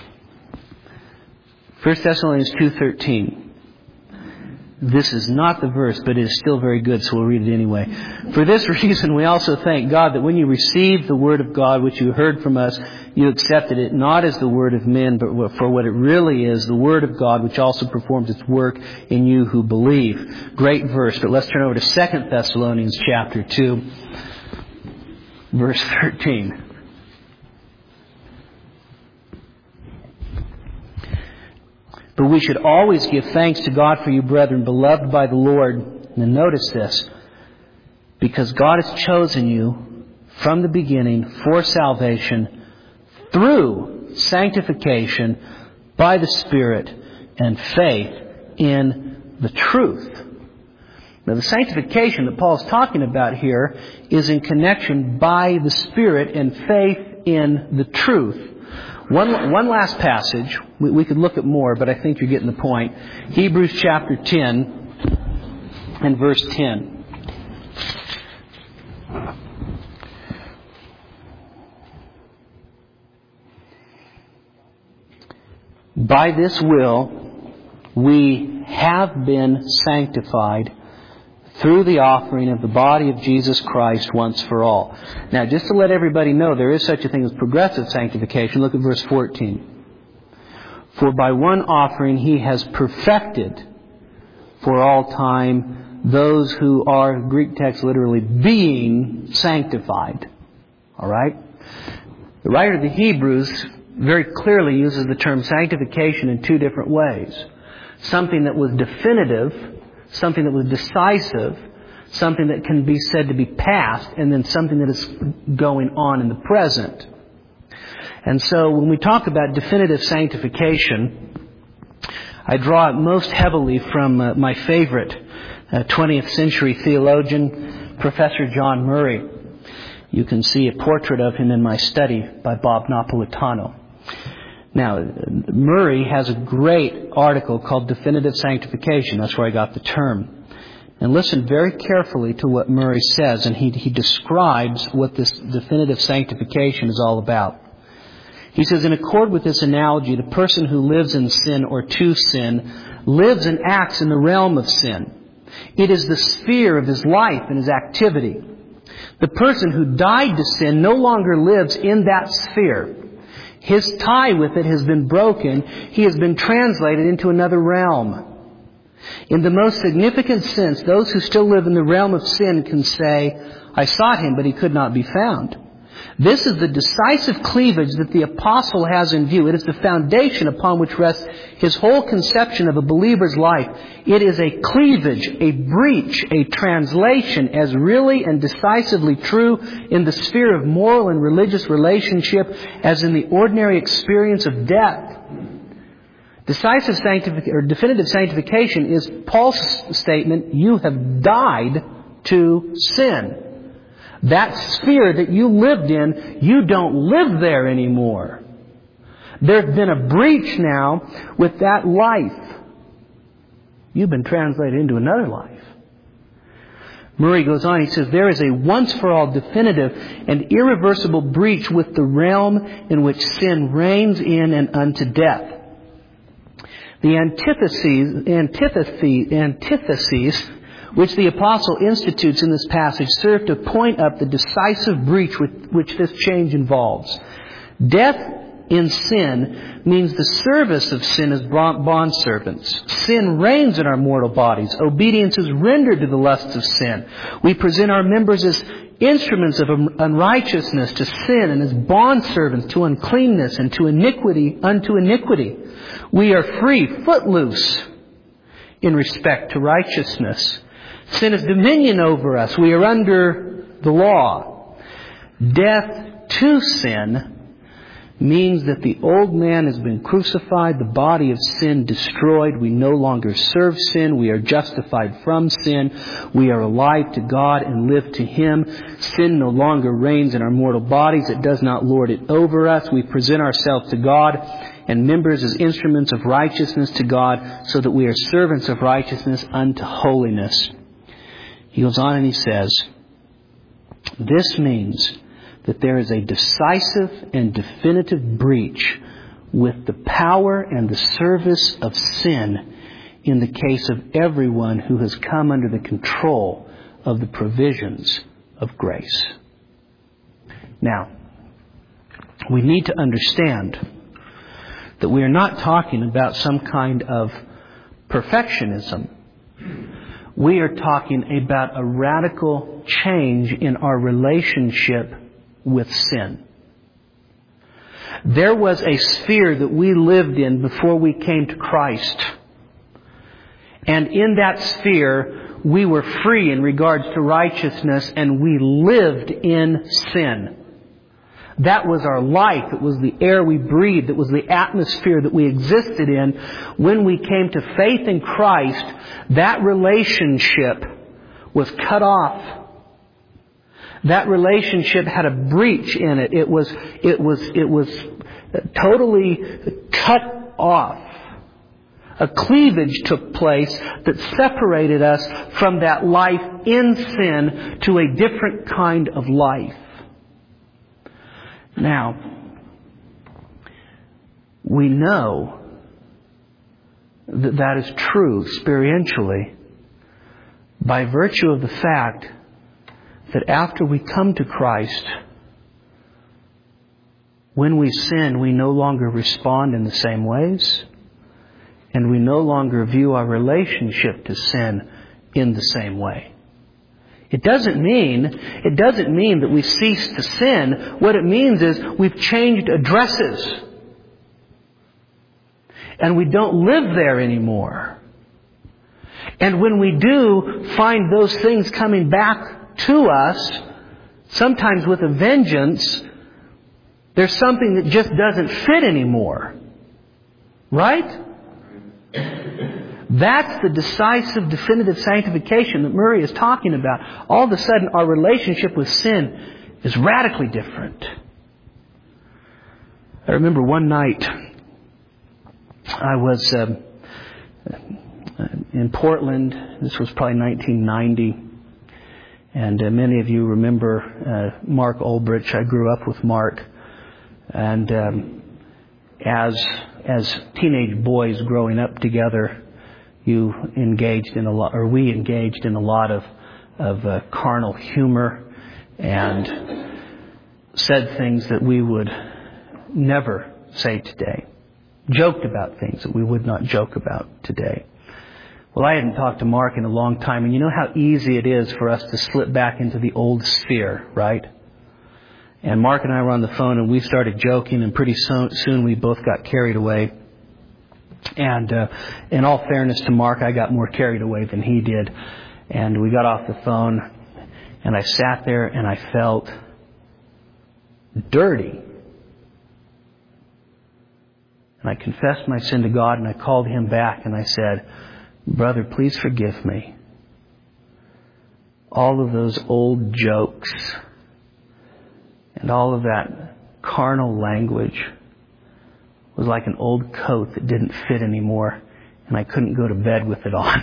1 Thessalonians 2:13. This is not the verse, but it is still very good, so we'll read it anyway. "For this reason we also thank God that when you received the word of God, which you heard from us, you accepted it not as the word of men, but for what it really is, the word of God, which also performs its work in you who believe." Great verse, but let's turn over to 2 Thessalonians chapter 2, verse 13. "But For we should always give thanks to God for you, brethren, beloved by the Lord. And then notice this. Because God has chosen you from the beginning for salvation through sanctification by the Spirit and faith in the truth. Now, the sanctification that Paul's talking about here is in connection by the Spirit and faith in the truth. One last passage. We could look at more, but I think you're getting the point. Hebrews chapter 10 and verse 10. By this will we have been sanctified through the offering of the body of Jesus Christ once for all. Now, just to let everybody know, there is such a thing as progressive sanctification. Look at verse 14. For by one offering He has perfected for all time those who are, Greek text literally, being sanctified. All right? The writer of the Hebrews very clearly uses the term sanctification in two different ways. Something that was definitive, something that was decisive, something that can be said to be past, and then something that is going on in the present. And so when we talk about definitive sanctification, I draw it most heavily from my favorite 20th century theologian, Professor John Murray. You can see a portrait of him in my study by Bob Napolitano. Now, Murray has a great article called Definitive Sanctification. That's where I got the term. And listen very carefully to what Murray says, and he describes what this definitive sanctification is all about. He says, in accord with this analogy, the person who lives in sin or to sin lives and acts in the realm of sin. It is the sphere of his life and his activity. The person who died to sin no longer lives in that sphere. His tie with it has been broken. He has been translated into another realm. In the most significant sense, those who still live in the realm of sin can say, I sought Him, but He could not be found. This is the decisive cleavage that the apostle has in view. It is the foundation upon which rests his whole conception of a believer's life. It is a cleavage, a breach, a translation as really and decisively true in the sphere of moral and religious relationship as in the ordinary experience of death. Decisive sanctification, or definitive sanctification, is Paul's statement, you have died to sin. That sphere that you lived in, you don't live there anymore. There's been a breach now with that life. You've been translated into another life. Murray goes on, he says, there is a once-for-all definitive and irreversible breach with the realm in which sin reigns in and unto death. The antitheses which the apostle institutes in this passage serve to point up the decisive breach which this change involves. Death in sin means the service of sin as bondservants. Sin reigns in our mortal bodies. Obedience is rendered to the lusts of sin. We present our members as instruments of unrighteousness to sin and as bondservants to uncleanness and to iniquity unto iniquity. We are free, footloose, in respect to righteousness. Sin has dominion over us. We are under the law. Death to sin means that the old man has been crucified, the body of sin destroyed. We no longer serve sin. We are justified from sin. We are alive to God and live to Him. Sin no longer reigns in our mortal bodies. It does not lord it over us. We present ourselves to God and members as instruments of righteousness to God, so that we are servants of righteousness unto holiness. He goes on and he says, this means that there is a decisive and definitive breach with the power and the service of sin in the case of everyone who has come under the control of the provisions of grace. Now, we need to understand that we are not talking about some kind of perfectionism. We are talking about a radical change in our relationship with sin. There was a sphere that we lived in before we came to Christ. And in that sphere, we were free in regards to righteousness, and we lived in sin. That was our life. It was the air we breathed. It was the atmosphere that we existed in. When we came to faith in Christ, that relationship was cut off. That relationship had a breach in it. It was totally cut off. A cleavage took place that separated us from that life in sin to a different kind of life. Now, we know that that is true experientially by virtue of the fact that after we come to Christ, when we sin, we no longer respond in the same ways, and we no longer view our relationship to sin in the same way. It doesn't mean that we cease to sin. What it means is we've changed addresses. And we don't live there anymore. And when we do find those things coming back to us, sometimes with a vengeance, there's something that just doesn't fit anymore. Right? That's the decisive, definitive sanctification that Murray is talking about. All of a sudden, our relationship with sin is radically different. I remember one night I was in Portland. This was probably 1990. And many of you remember Mark Ulbrich. I grew up with Mark. And as teenage boys growing up together, we engaged in a lot of carnal humor and said things that we would never say today. Joked about things that we would not joke about today. Well, I hadn't talked to Mark in a long time, and you know how easy it is for us to slip back into the old sphere, right? And Mark and I were on the phone, and we started joking, and pretty soon we both got carried away. And in all fairness to Mark, I got more carried away than he did. And we got off the phone, and I sat there and I felt dirty. And I confessed my sin to God, and I called him back and I said, "Brother, please forgive me. All of those old jokes and all of that carnal language was like an old coat that didn't fit anymore, and I couldn't go to bed with it on."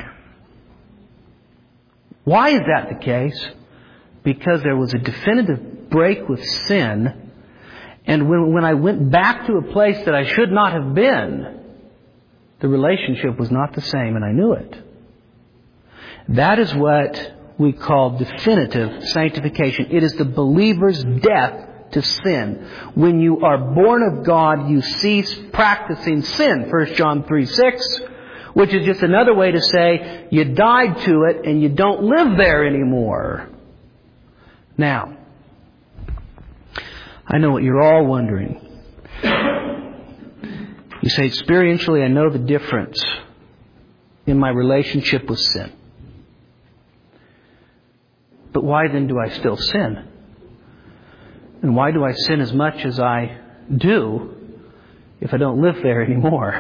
Why is that the case? Because there was a definitive break with sin, and when I went back to a place that I should not have been, the relationship was not the same, and I knew it. That is what we call definitive sanctification. It is the believer's death to sin. When you are born of God, you cease practicing sin. 1 John 3:6, which is just another way to say you died to it and you don't live there anymore. Now, I know what you're all wondering. You say, experientially, I know the difference in my relationship with sin. But why then do I still sin? And why do I sin as much as I do if I don't live there anymore?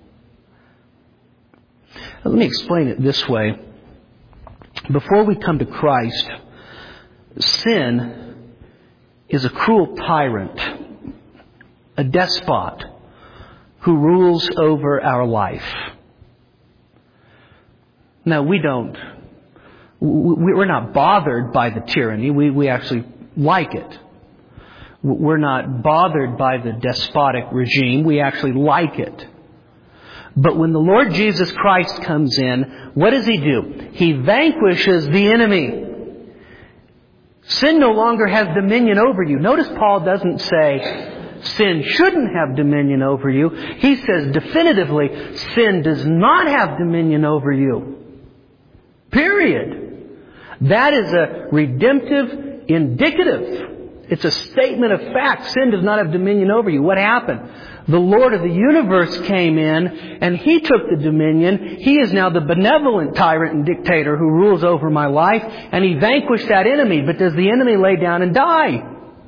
Let me explain it this way. Before we come to Christ, sin is a cruel tyrant, a despot who rules over our life. Now, we're not bothered by the tyranny. We actually like it. We're not bothered by the despotic regime. We actually like it. But when the Lord Jesus Christ comes in, what does He do? He vanquishes the enemy. Sin no longer has dominion over you. Notice Paul doesn't say sin shouldn't have dominion over you. He says definitively, sin does not have dominion over you. Period. That is a redemptive indicative. It's a statement of fact. Sin does not have dominion over you. What happened? The Lord of the universe came in and He took the dominion. He is now the benevolent tyrant and dictator who rules over my life, and He vanquished that enemy. But does the enemy lay down and die?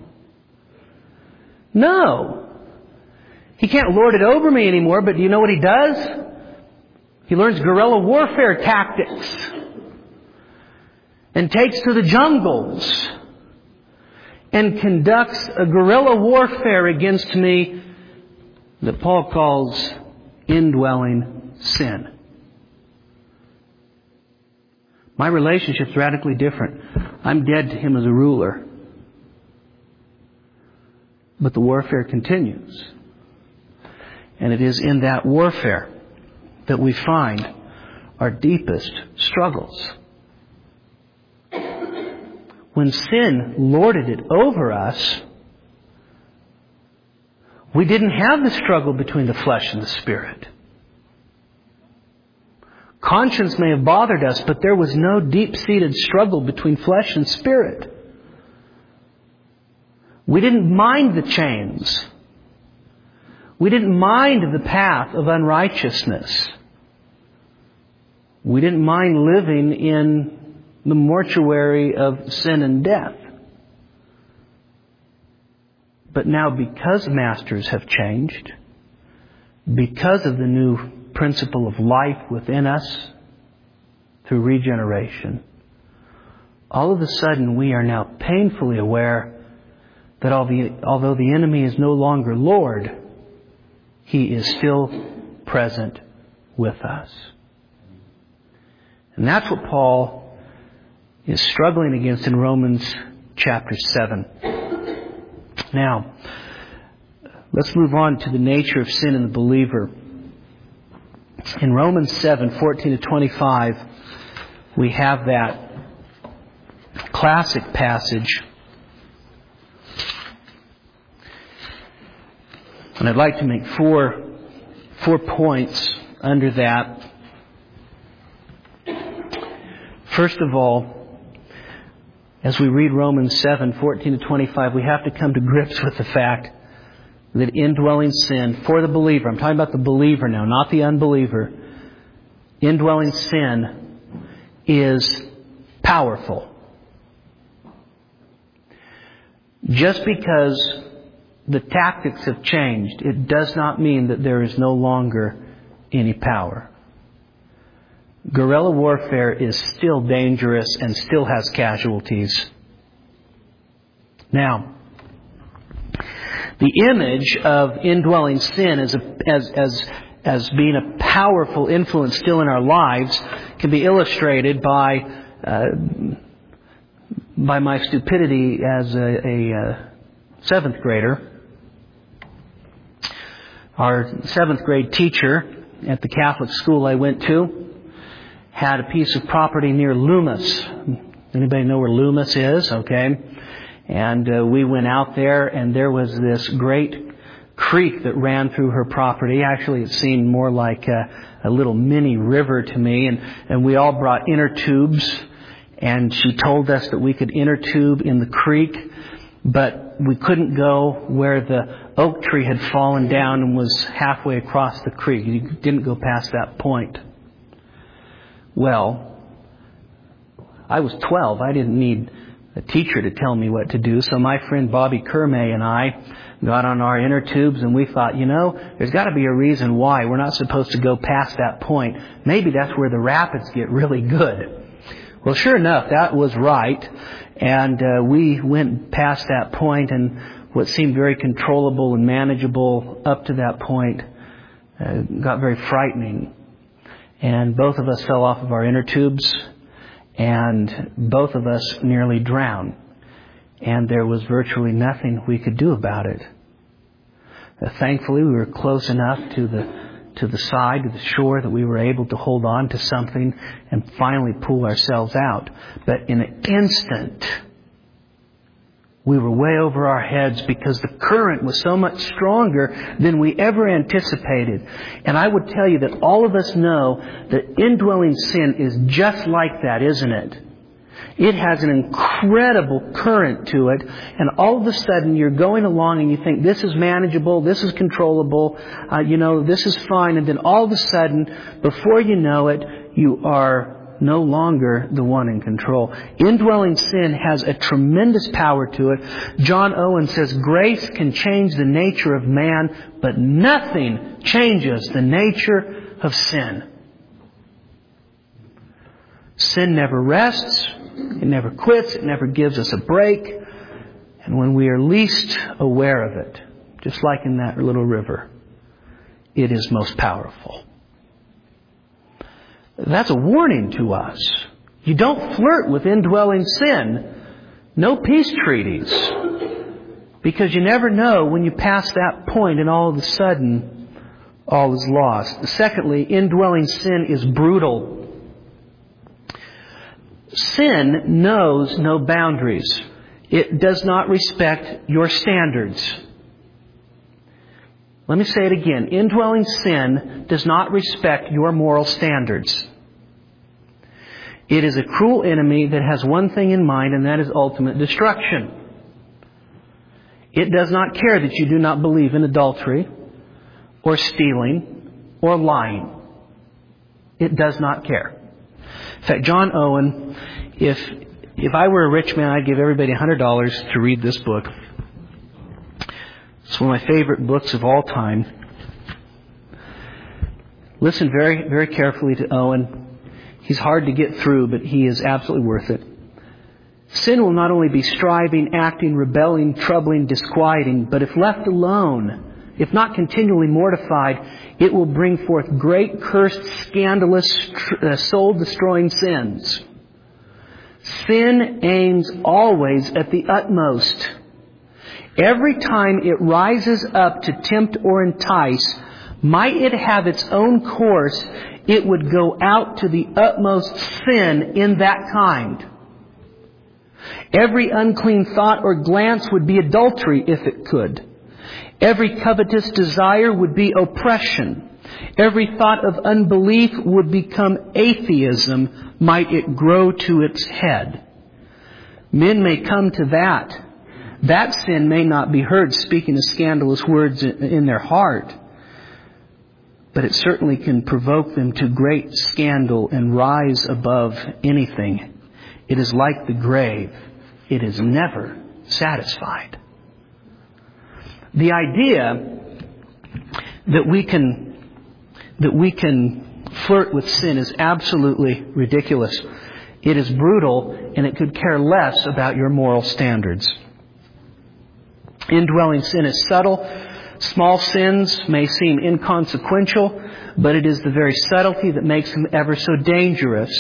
No. He can't lord it over me anymore, but do you know what he does? He learns guerrilla warfare tactics and takes to the jungles and conducts a guerrilla warfare against me that Paul calls indwelling sin. My relationship's radically different. I'm dead to him as a ruler. But the warfare continues. And it is in that warfare that we find our deepest struggles. When sin lorded it over us, we didn't have the struggle between the flesh and the spirit. Conscience may have bothered us, but there was no deep-seated struggle between flesh and spirit. We didn't mind the chains. We didn't mind the path of unrighteousness. We didn't mind living in the mortuary of sin and death. But now, because masters have changed, because of the new principle of life within us through regeneration, all of a sudden we are now painfully aware that although the enemy is no longer Lord, he is still present with us. And that's what Paul is struggling against in Romans chapter 7. Now, let's move on to the nature of sin in the believer. In Romans 7:14-25, we have that classic passage. And I'd like to make four points under that. First of all, as we read Romans 7:14-25, we have to come to grips with the fact that indwelling sin for the believer, I'm talking about the believer now, not the unbeliever, indwelling sin is powerful. Just because the tactics have changed, it does not mean that there is no longer any power. Guerrilla warfare is still dangerous and still has casualties. Now, the image of indwelling sin as being a powerful influence still in our lives can be illustrated by my stupidity as a seventh grader. Our seventh grade teacher at the Catholic school I went to had a piece of property near Loomis. Anybody know where Loomis is? Okay. And we went out there, and there was this great creek that ran through her property. Actually, it seemed more like a little mini river to me. And we all brought inner tubes, and she told us that we could inner tube in the creek, but we couldn't go where the oak tree had fallen down and was halfway across the creek. You didn't go past that point. Well, I was 12. I didn't need a teacher to tell me what to do. So my friend Bobby Kermay and I got on our inner tubes, and we thought, there's got to be a reason why we're not supposed to go past that point. Maybe that's where the rapids get really good. Well, sure enough, that was right. And we went past that point, and what seemed very controllable and manageable up to that point got very frightening. And both of us fell off of our inner tubes, and both of us nearly drowned. And there was virtually nothing we could do about it. Thankfully, we were close enough to the side, to the shore, that we were able to hold on to something and finally pull ourselves out. But in an instant, we were way over our heads because the current was so much stronger than we ever anticipated. And I would tell you that all of us know that indwelling sin is just like that, isn't it? It has an incredible current to it, and all of a sudden you're going along and you think, this is manageable, this is controllable, this is fine, and then all of a sudden, before you know it, you are no longer the one in control. Indwelling sin has a tremendous power to it. John Owen says, grace can change the nature of man, but nothing changes the nature of sin. Sin never rests. It never quits. It never gives us a break. And when we are least aware of it, just like in that little river, it is most powerful. That's a warning to us. You don't flirt with indwelling sin. No peace treaties. Because you never know when you pass that point and all of a sudden all is lost. Secondly, indwelling sin is brutal. Sin knows no boundaries. It does not respect your standards. Let me say it again. Indwelling sin does not respect your moral standards. It is a cruel enemy that has one thing in mind, and that is ultimate destruction. It does not care that you do not believe in adultery or stealing or lying. It does not care. In fact, John Owen, if I were a rich man, I'd give everybody $100 to read this book. It's one of my favorite books of all time. Listen very, very carefully to Owen. He's hard to get through, but he is absolutely worth it. Sin will not only be striving, acting, rebelling, troubling, disquieting, but if left alone, if not continually mortified, it will bring forth great, cursed, scandalous, soul-destroying sins. Sin aims always at the utmost. Every time it rises up to tempt or entice, might it have its own course, it would go out to the utmost sin in that kind. Every unclean thought or glance would be adultery if it could. Every covetous desire would be oppression. Every thought of unbelief would become atheism, might it grow to its head. Men may come to that. That sin may not be heard speaking of scandalous words in their heart, but it certainly can provoke them to great scandal and rise above anything. It is like the grave. It is never satisfied. The idea that we can flirt with sin is absolutely ridiculous. It is brutal, and it could care less about your moral standards. Indwelling sin is subtle. Small sins may seem inconsequential, but it is the very subtlety that makes them ever so dangerous.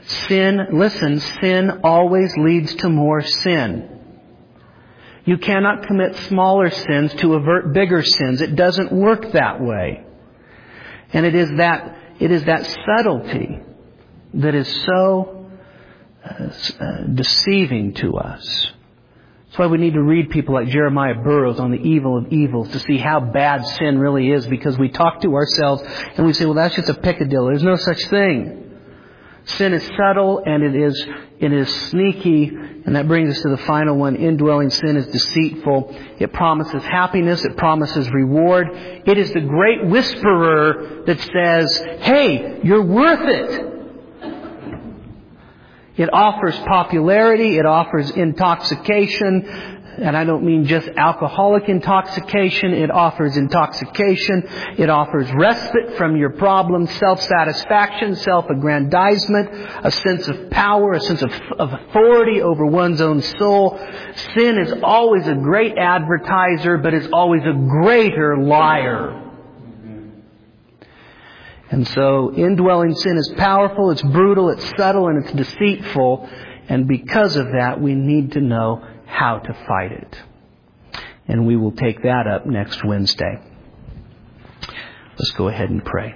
Sin always leads to more sin. You cannot commit smaller sins to avert bigger sins. It doesn't work that way. And it is that subtlety that is so deceiving to us. That's why we need to read people like Jeremiah Burroughs on the evil of evils to see how bad sin really is, because we talk to ourselves and we say, well, that's just a peccadillo. There's no such thing. Sin is subtle and it is sneaky, and that brings us to the final one. Indwelling sin is deceitful. It promises happiness. It promises reward. It is the great whisperer that says, hey, you're worth it. It offers popularity. It offers intoxication. And I don't mean just alcoholic intoxication. It offers intoxication. It offers respite from your problems, self-satisfaction, self-aggrandizement, a sense of power, a sense of authority over one's own soul. Sin is always a great advertiser, but is always a greater liar. And so indwelling sin is powerful, it's brutal, it's subtle, and it's deceitful. And because of that, we need to know how to fight it. And we will take that up next Wednesday. Let's go ahead and pray.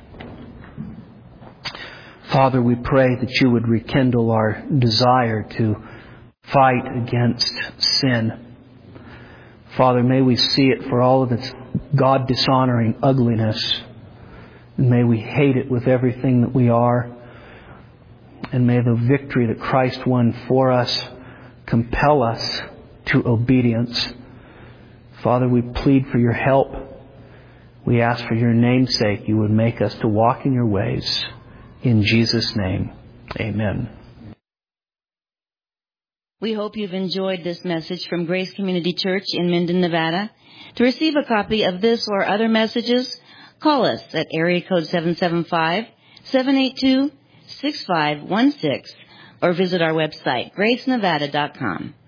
Father, we pray that you would rekindle our desire to fight against sin. Father, may we see it for all of its God-dishonoring ugliness. And may we hate it with everything that we are. And may the victory that Christ won for us compel us to obedience. Father, we plead for your help. We ask for your name's sake you would make us to walk in your ways. In Jesus' name, amen. We hope you've enjoyed this message from Grace Community Church in Minden, Nevada. To receive a copy of this or other messages, call us at area code 775-782-6516 or visit our website, gracenevada.com.